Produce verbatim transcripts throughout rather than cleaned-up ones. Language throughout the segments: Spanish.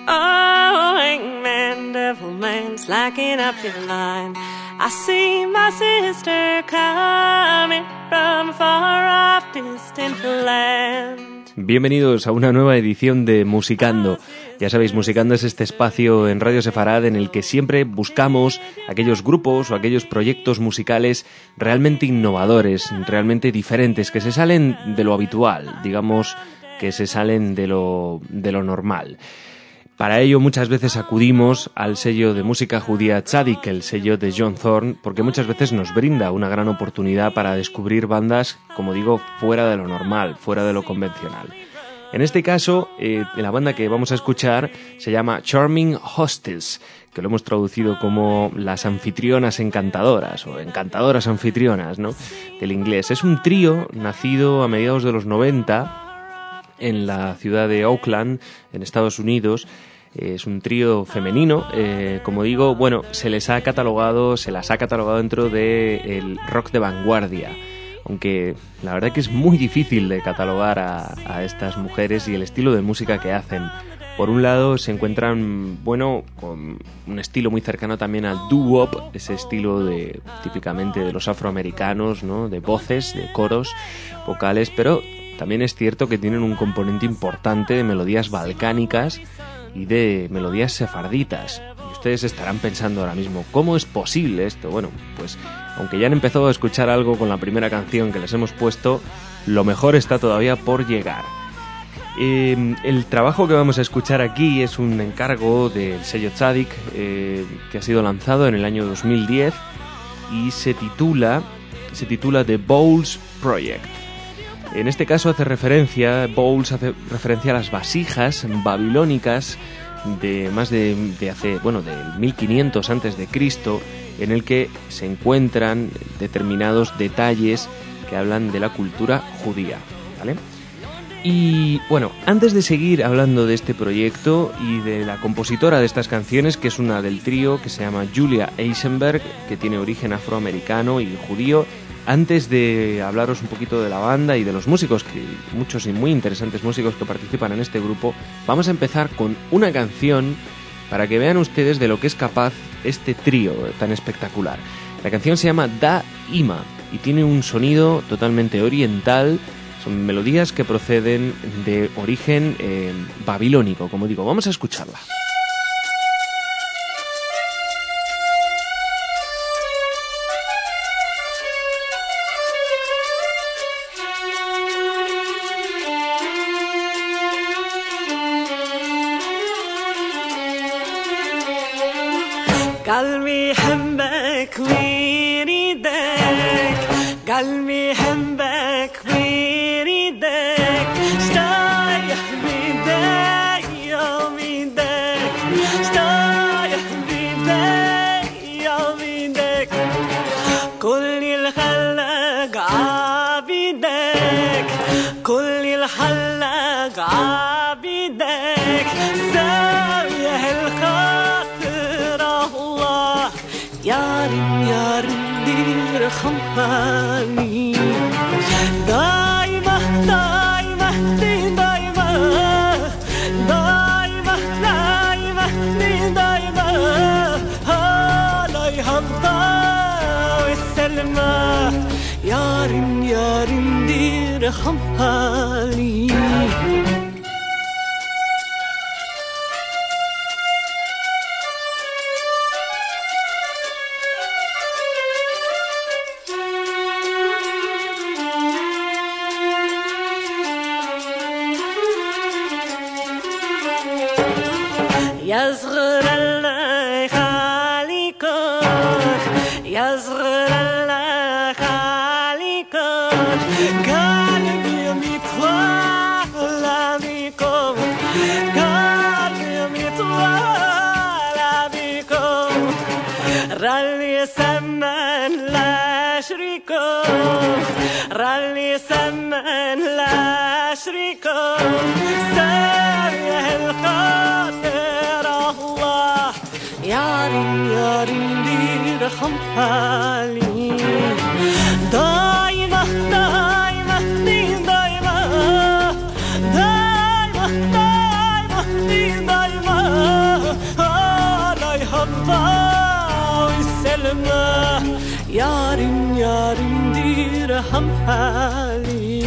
Oh, hangman, devil man, slacking up your line. I see my sister coming from a far off distant land. Bienvenidos a una nueva edición de Musicando. Ya sabéis, Musicando es este espacio en Radio Sefarad en el que siempre buscamos aquellos grupos o aquellos proyectos musicales realmente innovadores, realmente diferentes, que se salen de lo habitual, digamos que se salen de lo, de lo normal. Para ello muchas veces acudimos al sello de música judía Tzadik, el sello de John Thorne, porque muchas veces nos brinda una gran oportunidad para descubrir bandas, como digo, fuera de lo normal, fuera de lo convencional. En este caso, eh, la banda que vamos a escuchar se llama Charming Hostess, que lo hemos traducido como las anfitrionas encantadoras, o encantadoras anfitrionas, ¿no?, del inglés. Es un trío nacido a mediados de los noventa en la ciudad de Oakland, en Estados Unidos. Es un trío femenino, eh, como digo, bueno, se les ha catalogado, se las ha catalogado dentro del rock de vanguardia, aunque la verdad que es muy difícil de catalogar a, a estas mujeres y el estilo de música que hacen. Por un lado se encuentran, bueno, con un estilo muy cercano también al doo-wop, ese estilo de típicamente de los afroamericanos, ¿no?, de voces, de coros, vocales, pero también es cierto que tienen un componente importante de melodías balcánicas y de melodías sefarditas. Y ustedes estarán pensando ahora mismo, ¿cómo es posible esto? Bueno, pues aunque ya han empezado a escuchar algo con la primera canción que les hemos puesto, lo mejor está todavía por llegar. Eh, el trabajo que vamos a escuchar aquí es un encargo del sello Tzadik, eh, que ha sido lanzado en el año dos mil diez y se titula, se titula The Bowls Project. En este caso hace referencia, Bowls hace referencia a las vasijas babilónicas de más de, de hace, bueno, del mil quinientos antes de Cristo, en el que se encuentran determinados detalles que hablan de la cultura judía, ¿vale? Y bueno, antes de seguir hablando de este proyecto y de la compositora de estas canciones, que es una del trío que se llama Julia Eisenberg, que tiene origen afroamericano y judío, antes de hablaros un poquito de la banda y de los músicos, que muchos y muy interesantes músicos que participan en este grupo, vamos a empezar con una canción para que vean ustedes de lo que es capaz este trío tan espectacular. La canción se llama Da Ima y tiene un sonido totalmente oriental, son melodías que proceden de origen eh, babilónico, como digo. Vamos a escucharla. قلبي يحبك ويريدك قلبي يحبك ويريدك اشتايح بيدك يا بيدك اشتايح بيدك يا بيدك كل الخلق عابدك كل الخلق عابدك ساويه الخاطر الله يارم يارم دير خماني دايما دايما دي دايما دايما دايما دي دايما هلا يهضا والسلمى يارم يارم دير خماني يصغر الله خالقك يصغر الله خالقك قلبي متولى بكم قلبي متولى بكم رالي سمن لا شريكم رالي سمن لا شريكم سامح الخاطر الله يارم يارم دير خمالي دايما دايما دي دايما دايما دايما دي دايما elma yarim yarim dirham hali.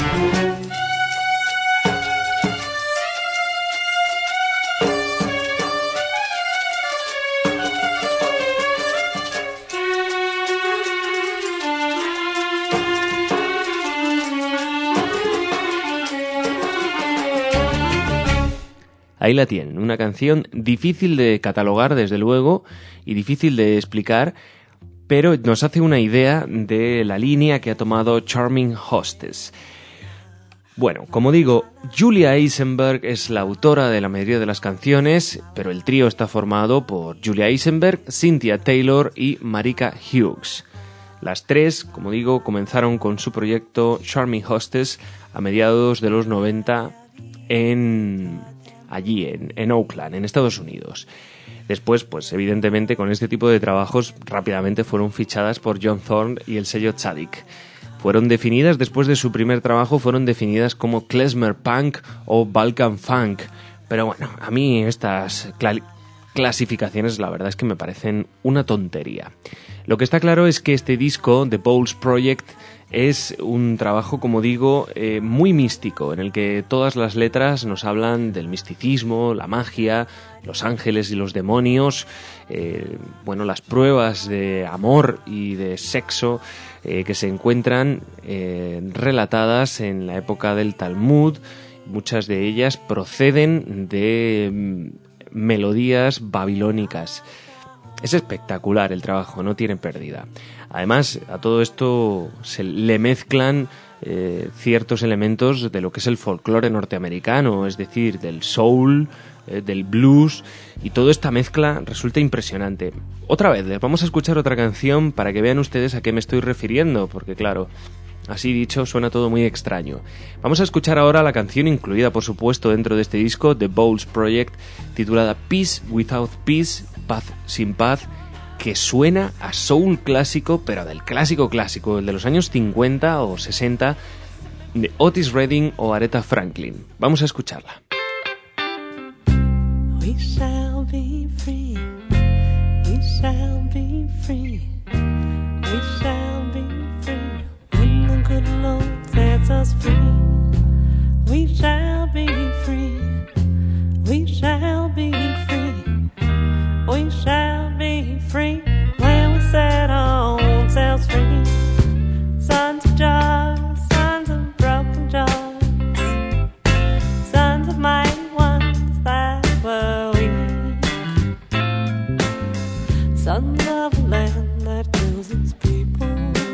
Ahí la tienen, una canción difícil de catalogar, desde luego, y difícil de explicar, pero nos hace una idea de la línea que ha tomado Charming Hostess. Bueno, como digo, Julia Eisenberg es la autora de la mayoría de las canciones, pero el trío está formado por Julia Eisenberg, Cynthia Taylor y Marika Hughes. Las tres, como digo, comenzaron con su proyecto Charming Hostess a mediados de los noventa en... allí en, en Oakland, en Estados Unidos. Después, pues evidentemente con este tipo de trabajos rápidamente fueron fichadas por John Thorne y el sello Tzadik. Fueron definidas, después de su primer trabajo, fueron definidas como klezmer punk o Balkan funk. Pero bueno, a mí estas cl- clasificaciones la verdad es que me parecen una tontería. Lo que está claro es que este disco, The Bowles Project, es un trabajo, como digo, eh, muy místico, en el que todas las letras nos hablan del misticismo, la magia, los ángeles y los demonios, eh, bueno, las pruebas de amor y de sexo eh, que se encuentran eh, relatadas en la época del Talmud. Muchas de ellas proceden de mm, melodías babilónicas. Es espectacular el trabajo, no tiene pérdida. Además, a todo esto se le mezclan eh, ciertos elementos de lo que es el folclore norteamericano, es decir, del soul, eh, del blues, y toda esta mezcla resulta impresionante. Otra vez, les vamos a escuchar otra canción para que vean ustedes a qué me estoy refiriendo, porque claro, así dicho, suena todo muy extraño. Vamos a escuchar ahora la canción incluida, por supuesto, dentro de este disco, The Bowles Project, titulada Peace Without Peace, Paz sin paz, que suena a soul clásico, pero del clásico clásico, el de los años cincuenta o sesenta, de Otis Redding o Aretha Franklin. Vamos a escucharla. We shall be free, we shall be free, we shall be free, when the good Lord sets us free. We shall be free, we shall be free, we shall be free, when we set our own selves free. Sons of joy, sons of broken joys, sons of mighty ones that were we, sons of a land that kills its people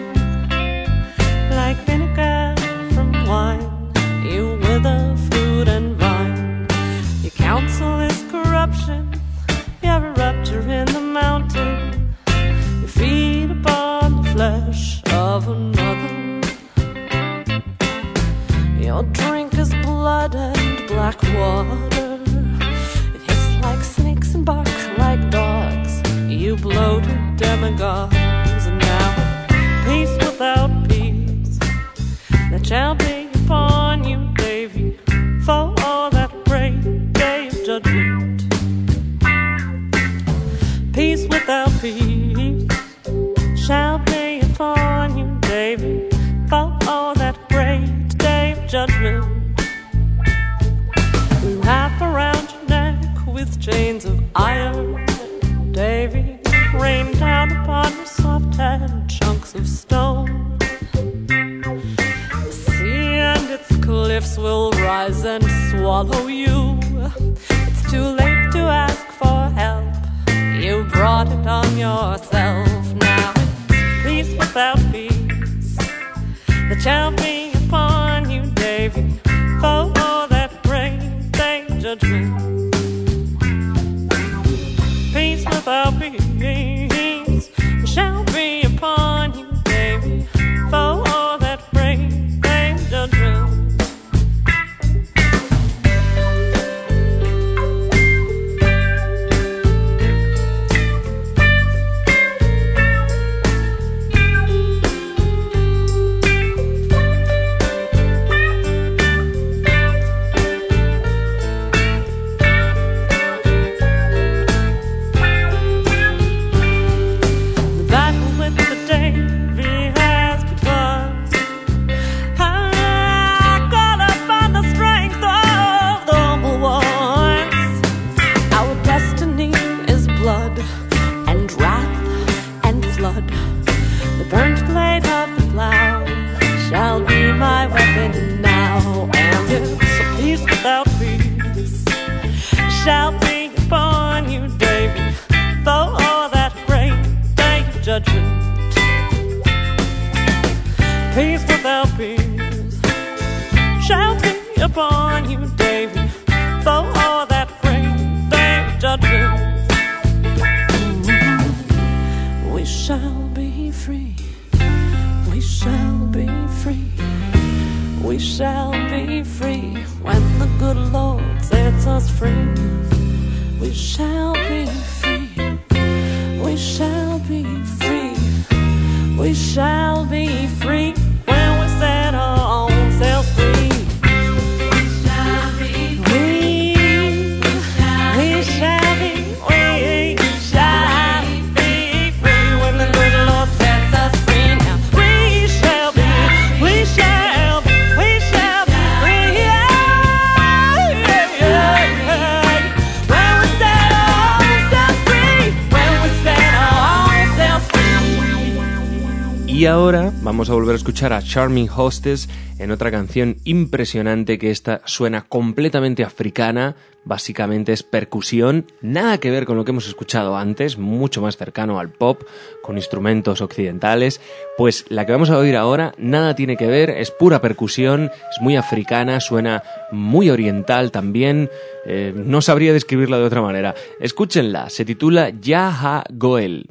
like vinegar from wine. You wither fruit and vine, your counsel is corruption, you're a rupture in the mountain, you feed upon the flesh of another, your drink is blood and black water, it hissed like snakes and bark like dogs, you bloated demagogues. And now peace without peace, that shall be upon you, Davy, for all that great day of judgment. Peace without peace shall be upon you, Davy, for all that great day of judgment. Wrap around your neck with chains of iron, Davy, rain down upon your soft head chunks of stone. The sea and its cliffs will rise and swallow you. It's too late to ask for help, you brought it on yourself. Now it's peace without peace that shall be upon you, Davy, for all that great day of judgment. Peace without peace shall be upon you, Davy, for all that great day of judgment. shall be upon you, David, though all that great day of judgment. Peace without peace shall be upon you, David, though all that great day of judgment. Mm-hmm. We shall be free. We shall be free. We shall be free when the good Lord sets us free. We shall be free. We shall be free. We shall be free when we set our own selves free. We shall be free. We shall be free. We shall be free when the good Lord sets us free. Now we shall be. We shall be. We shall be free. Yeah, yeah, yeah. When we set our own selves free. When we set our own selves free. Y ahora vamos a volver a escuchar a Charming Hostess en otra canción impresionante, que esta suena completamente africana, básicamente es percusión, nada que ver con lo que hemos escuchado antes, mucho más cercano al pop, con instrumentos occidentales. Pues la que vamos a oír ahora nada tiene que ver, es pura percusión, es muy africana, suena muy oriental también, eh, no sabría describirla de otra manera. Escúchenla, se titula Yaha Goel.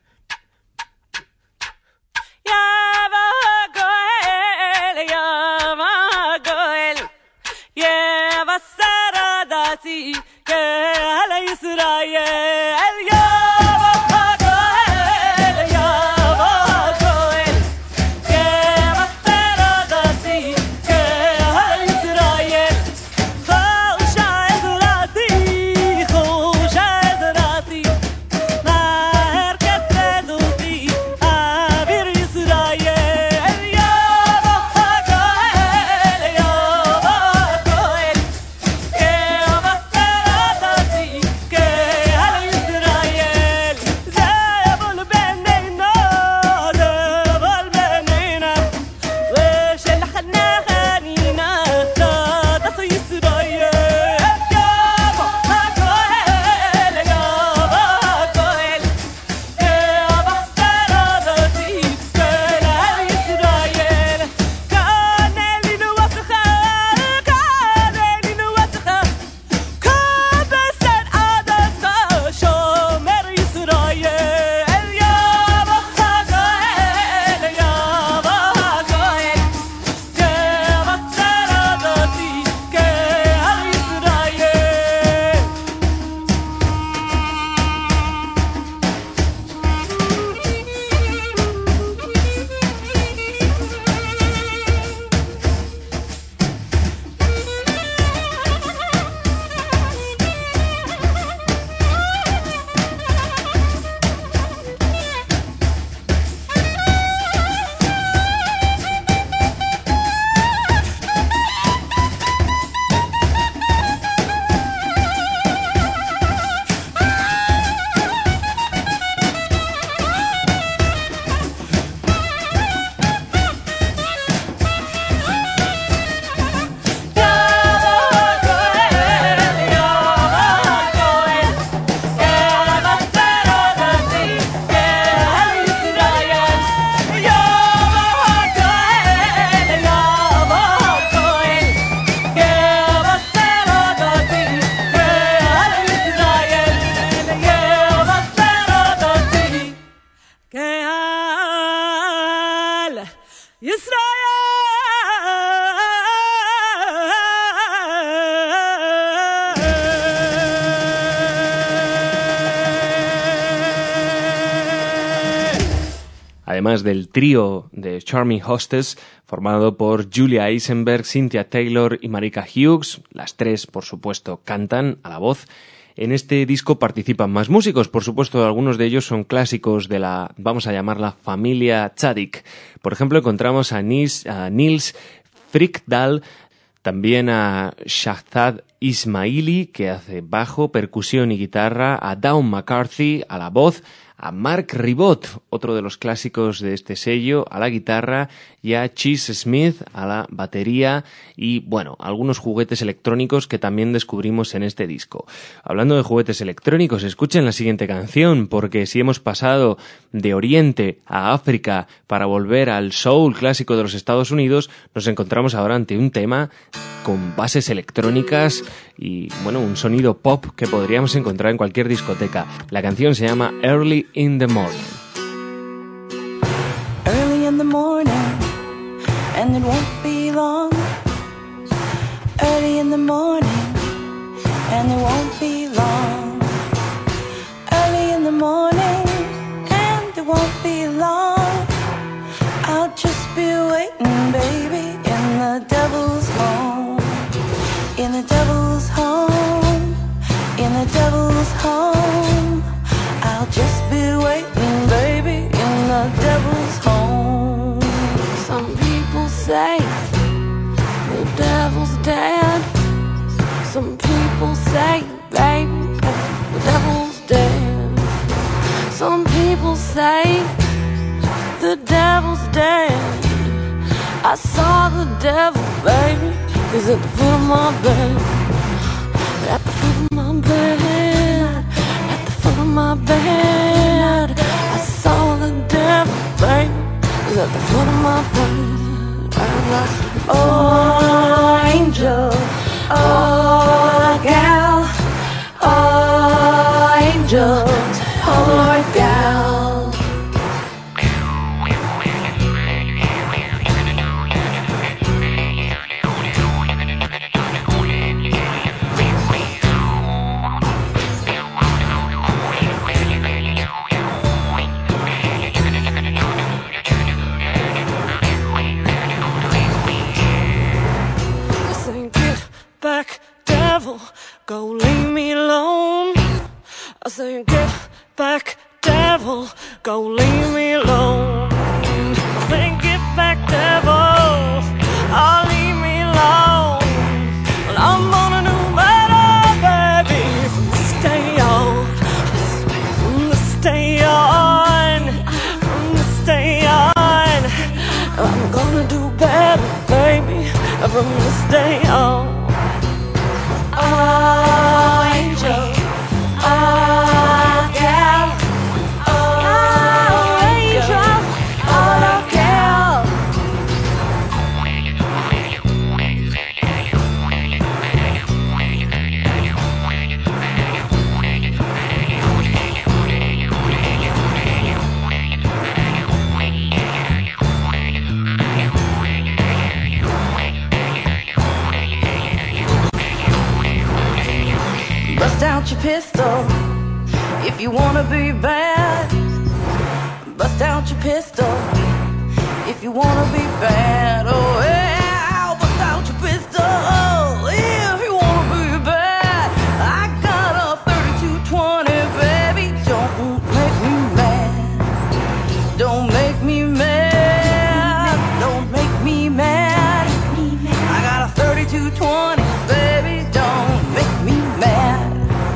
Además del trío de Charming Hostess, formado por Julia Eisenberg, Cynthia Taylor y Marika Hughes, las tres, por supuesto, cantan a la voz. En este disco participan más músicos, por supuesto, algunos de ellos son clásicos de la, vamos a llamarla, familia Tzadik. Por ejemplo, encontramos a Nils, a Nils Frykdal, también a Shahzad Ismaili, que hace bajo, percusión y guitarra, a Dawn McCarthy a la voz, a Mark Ribot, otro de los clásicos de este sello, a la guitarra, y a Chase Smith a la batería y, bueno, algunos juguetes electrónicos que también descubrimos en este disco. Hablando de juguetes electrónicos, escuchen la siguiente canción, porque si hemos pasado de Oriente a África para volver al soul clásico de los Estados Unidos, nos encontramos ahora ante un tema con bases electrónicas y, bueno, un sonido pop que podríamos encontrar en cualquier discoteca. La canción se llama Early in the Morning. Early in the morning, and it won't be long. Early in the morning, and it won't be long. Early in the morning, and it won't be long. I'll just be waiting, baby, in the devil's home. In the devil's home, in the devil's home. I'll just be waiting, baby, in the devil's home. Some people say the devil's dead. Some people say, baby, the devil's dead. Some people say the devil's dead. I saw the devil, baby, he's at the foot of my bed. At the foot of my bed. At the foot of my bed. I saw the devil, baby, he's at the foot of my bed. And I said, oh, angel, oh, gal, oh, angel, oh, Lord, gal. Back, devil, go leave me alone. I say, get back, devil, go leave me alone. I say, get back, devil, oh, leave me alone. Well, I'm gonna do better, baby, from this day on, from this day on, from this day on. I'm gonna do better, baby, from this day on. Oh, angel, oh, gal, oh, angel, oh, gal. Bust out your pistol if you wanna be bad. Bust out your pistol if you wanna be bad. Oh, yeah, bust out your pistol if you wanna be bad. I got a thirty-two twenty, baby. Don't make me mad. Don't make me mad. Don't make me mad. I got a thirty-two twenty, baby. Don't make me mad.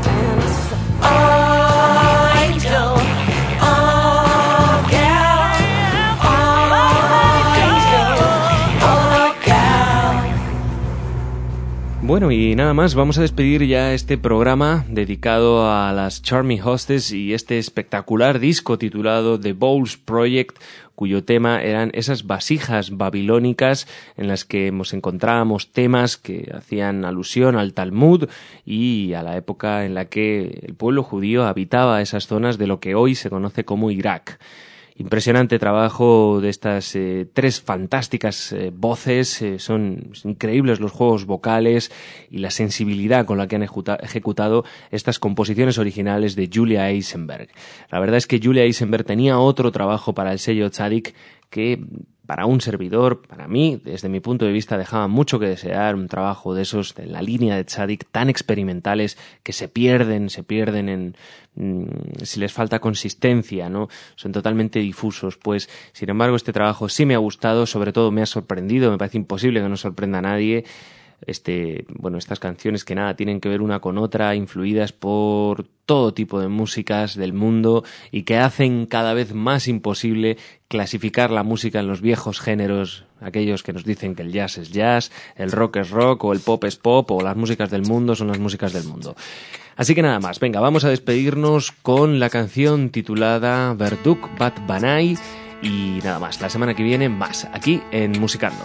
Oh, angel, oh, gal, oh, angel, oh, gal. Bueno, y nada más, vamos a despedir ya este programa dedicado a las Charming Hostess y este espectacular disco titulado The Bowls Project, cuyo tema eran esas vasijas babilónicas en las que nos encontrábamos temas que hacían alusión al Talmud y a la época en la que el pueblo judío habitaba esas zonas de lo que hoy se conoce como Irak. Impresionante trabajo de estas eh, tres fantásticas eh, voces, eh, son increíbles los juegos vocales y la sensibilidad con la que han ejecuta- ejecutado estas composiciones originales de Julia Eisenberg. La verdad es que Julia Eisenberg tenía otro trabajo para el sello Tzadik que para un servidor, para mí, desde mi punto de vista, dejaba mucho que desear, un trabajo de esos, de la línea de Tzadik, tan experimentales que se pierden, se pierden en, mmm, si les falta consistencia, ¿no? Son totalmente difusos. Pues, sin embargo, este trabajo sí me ha gustado, sobre todo me ha sorprendido, me parece imposible que no sorprenda a nadie. Este, bueno, estas canciones que nada tienen que ver una con otra, influidas por todo tipo de músicas del mundo y que hacen cada vez más imposible clasificar la música en los viejos géneros, aquellos que nos dicen que el jazz es jazz, el rock es rock o el pop es pop o las músicas del mundo son las músicas del mundo. Así que nada más, venga, vamos a despedirnos con la canción titulada Verduk Bat Banai y nada más, la semana que viene más, aquí en Musicando.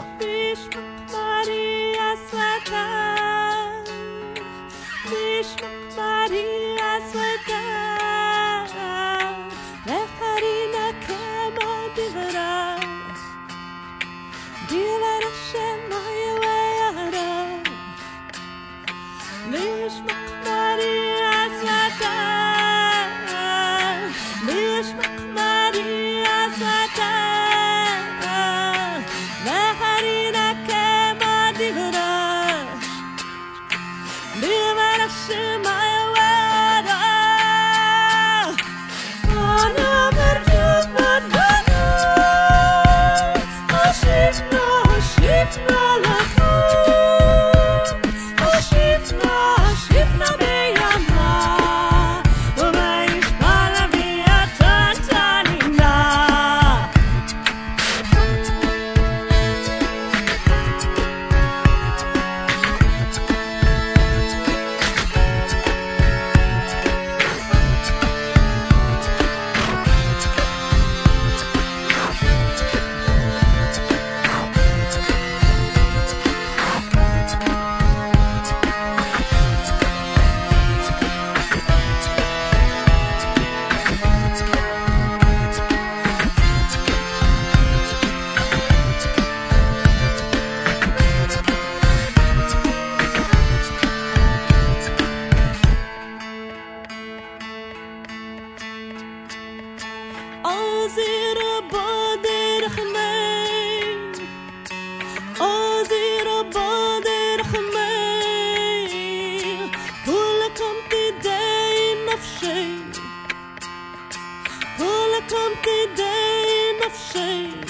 Come today, enough shame.